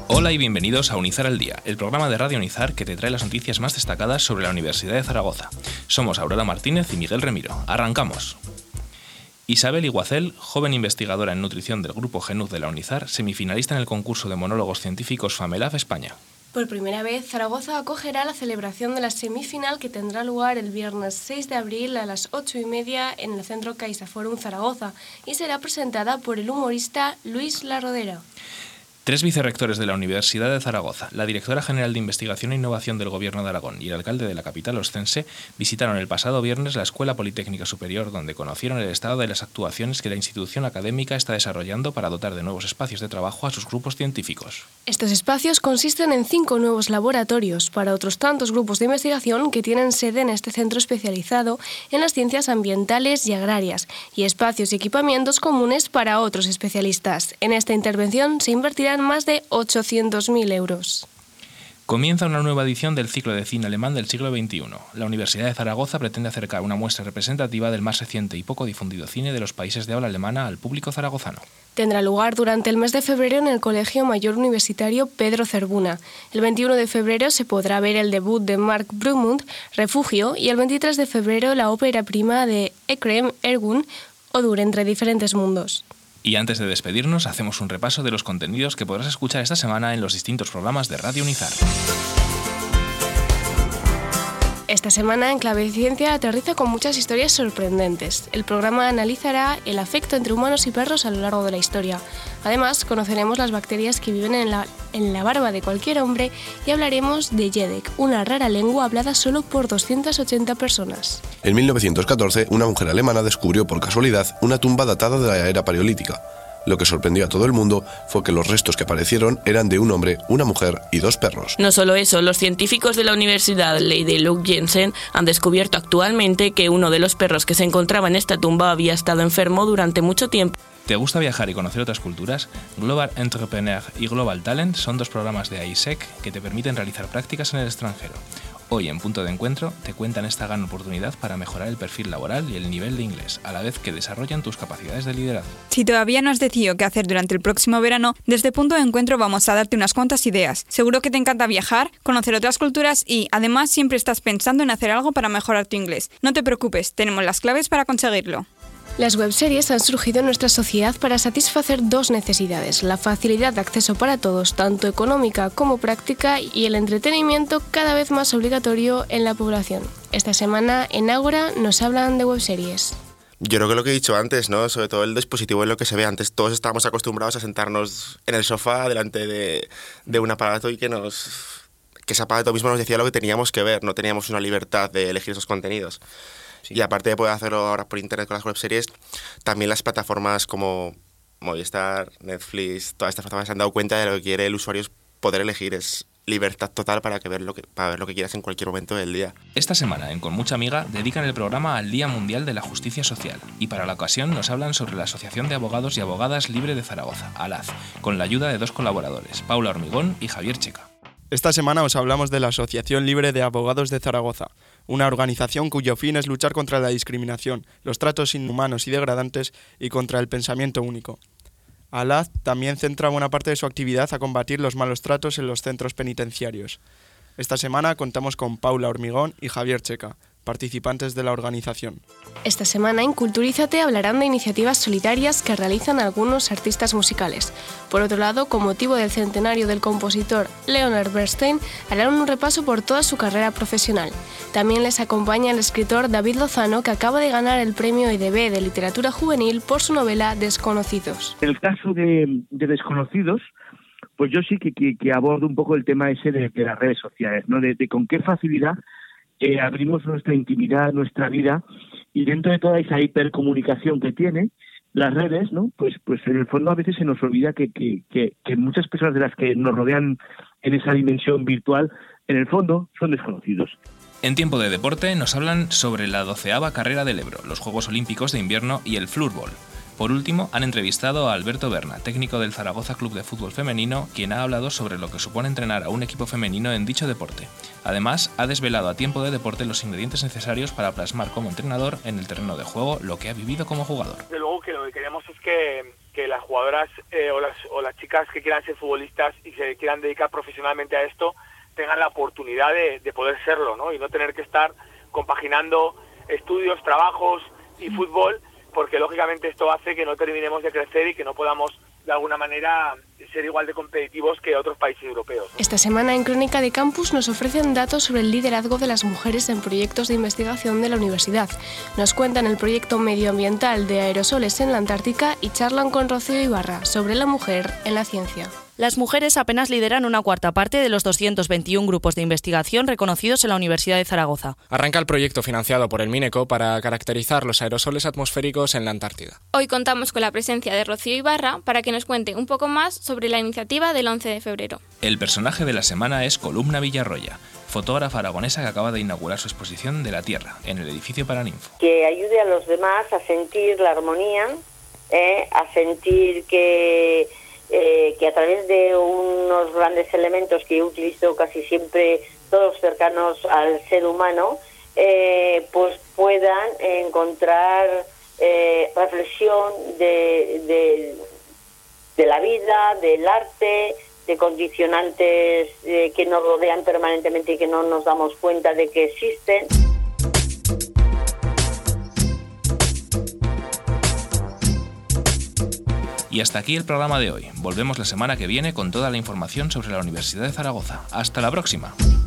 Hola y bienvenidos a Unizar al Día, el programa de Radio Unizar que te trae las noticias más destacadas sobre la Universidad de Zaragoza. Somos Aurora Martínez y Miguel Remiro. ¡Arrancamos! Isabel Iguacel, joven investigadora en nutrición del Grupo GENUZ de la Unizar, semifinalista en el concurso de monólogos científicos FAMELAF España. Por primera vez, Zaragoza acogerá la celebración de la semifinal que tendrá lugar el viernes 6 de abril a las 8:30 en el Centro CaixaForum Zaragoza y será presentada por el humorista Luis Larrodera. 3 vicerrectores de la Universidad de Zaragoza, la directora general de Investigación e Innovación del Gobierno de Aragón y el alcalde de la capital oscense visitaron el pasado viernes la Escuela Politécnica Superior, donde conocieron el estado de las actuaciones que la institución académica está desarrollando para dotar de nuevos espacios de trabajo a sus grupos científicos. Estos espacios consisten en 5 nuevos laboratorios para otros tantos grupos de investigación que tienen sede en este centro especializado en las ciencias ambientales y agrarias, y espacios y equipamientos comunes para otros especialistas. En esta intervención se invertirá más de 800.000 euros. Comienza una nueva edición del ciclo de cine alemán del siglo XXI. La Universidad de Zaragoza pretende acercar una muestra representativa del más reciente y poco difundido cine de los países de habla alemana al público zaragozano. Tendrá lugar durante el mes de febrero en el Colegio Mayor Universitario Pedro Cervuna. El 21 de febrero se podrá ver el debut de Mark Brumund, Refugio, y el 23 de febrero la ópera prima de Ekrem Ergun, Odur entre diferentes mundos. Y antes de despedirnos, hacemos un repaso de los contenidos que podrás escuchar esta semana en los distintos programas de Radio Unizar. Esta semana, En Clave de Ciencia aterriza con muchas historias sorprendentes. El programa analizará el afecto entre humanos y perros a lo largo de la historia. Además, conoceremos las bacterias que viven en la barba de cualquier hombre y hablaremos de Yedek, una rara lengua hablada solo por 280 personas. En 1914, una mujer alemana descubrió por casualidad una tumba datada de la era paleolítica. Lo que sorprendió a todo el mundo fue que los restos que aparecieron eran de un hombre, una mujer y 2 perros. No solo eso, los científicos de la Universidad Lady Luke Jensen han descubierto actualmente que uno de los perros que se encontraba en esta tumba había estado enfermo durante mucho tiempo. ¿Te gusta viajar y conocer otras culturas? Global Entrepreneur y Global Talent son 2 programas de AIESEC que te permiten realizar prácticas en el extranjero. Hoy, en Punto de Encuentro, te cuentan esta gran oportunidad para mejorar el perfil laboral y el nivel de inglés, a la vez que desarrollan tus capacidades de liderazgo. Si todavía no has decidido qué hacer durante el próximo verano, desde Punto de Encuentro vamos a darte unas cuantas ideas. Seguro que te encanta viajar, conocer otras culturas y, además, siempre estás pensando en hacer algo para mejorar tu inglés. No te preocupes, tenemos las claves para conseguirlo. Las webseries han surgido en nuestra sociedad para satisfacer 2 necesidades: la facilidad de acceso para todos, tanto económica como práctica, y el entretenimiento cada vez más obligatorio en la población. Esta semana en Ágora nos hablan de webseries. Yo creo que lo que he dicho antes, ¿no? Sobre todo el dispositivo es lo que se ve antes. Todos estábamos acostumbrados a sentarnos en el sofá delante de un aparato y que ese aparato mismo nos decía lo que teníamos que ver, no teníamos una libertad de elegir esos contenidos. Sí. Y aparte de poder hacerlo ahora por internet con las webseries, también las plataformas como Movistar, Netflix, todas estas plataformas se han dado cuenta de lo que quiere el usuario es poder elegir, es libertad total para ver lo que quieras en cualquier momento del día. Esta semana, en Con Mucha Amiga, dedican el programa al Día Mundial de la Justicia Social y para la ocasión nos hablan sobre la Asociación de Abogados y Abogadas Libre de Zaragoza, ALAZ, con la ayuda de 2 colaboradores, Paula Hormigón y Javier Checa. Esta semana os hablamos de la Asociación Libre de Abogados de Zaragoza, una organización cuyo fin es luchar contra la discriminación, los tratos inhumanos y degradantes y contra el pensamiento único. ALAZ también centra buena parte de su actividad a combatir los malos tratos en los centros penitenciarios. Esta semana contamos con Paula Hormigón y Javier Checa, participantes de la organización. Esta semana en Culturízate hablarán de iniciativas solidarias que realizan algunos artistas musicales. Por otro lado, con motivo del centenario del compositor Leonard Bernstein, harán un repaso por toda su carrera profesional. También les acompaña el escritor David Lozano, que acaba de ganar el premio EDB de literatura juvenil por su novela Desconocidos. En el caso de Desconocidos, pues yo sí que abordo un poco el tema ese de las redes sociales, ¿no? De con qué facilidad abrimos nuestra intimidad, nuestra vida, y dentro de toda esa hipercomunicación que tiene las redes, ¿no? Pues en el fondo a veces se nos olvida que muchas personas de las que nos rodean en esa dimensión virtual, en el fondo son desconocidos. En Tiempo de Deporte nos hablan sobre la 12ª carrera del Ebro, los Juegos Olímpicos de Invierno y el floorball. Por último, han entrevistado a Alberto Berna, técnico del Zaragoza Club de Fútbol Femenino, quien ha hablado sobre lo que supone entrenar a un equipo femenino en dicho deporte. Además, ha desvelado a Tiempo de Deporte los ingredientes necesarios para plasmar como entrenador en el terreno de juego lo que ha vivido como jugador. Desde luego que lo que queremos es que que las jugadoras o las chicas que quieran ser futbolistas y se quieran dedicar profesionalmente a esto tengan la oportunidad de poder serlo, ¿no? Y no tener que estar compaginando estudios, trabajos y fútbol, porque lógicamente esto hace que no terminemos de crecer y que no podamos de alguna manera ser igual de competitivos que otros países europeos, ¿no? Esta semana en Crónica de Campus nos ofrecen datos sobre el liderazgo de las mujeres en proyectos de investigación de la universidad. Nos cuentan el proyecto medioambiental de aerosoles en la Antártica y charlan con Rocío Ibarra sobre la mujer en la ciencia. Las mujeres apenas lideran una cuarta parte de los 221 grupos de investigación reconocidos en la Universidad de Zaragoza. Arranca el proyecto financiado por el Mineco para caracterizar los aerosoles atmosféricos en la Antártida. Hoy contamos con la presencia de Rocío Ibarra para que nos cuente un poco más sobre la iniciativa del 11 de febrero. El personaje de la semana es Columna Villarroya, fotógrafa aragonesa que acaba de inaugurar su exposición de la Tierra en el edificio Paraninfo. Que ayude a los demás a sentir la armonía, a sentir que a través de unos grandes elementos que yo utilizo casi siempre, todos cercanos al ser humano, pues puedan encontrar reflexión de la vida, del arte, de condicionantes que nos rodean permanentemente y que no nos damos cuenta de que existen. Y hasta aquí el programa de hoy. Volvemos la semana que viene con toda la información sobre la Universidad de Zaragoza. ¡Hasta la próxima!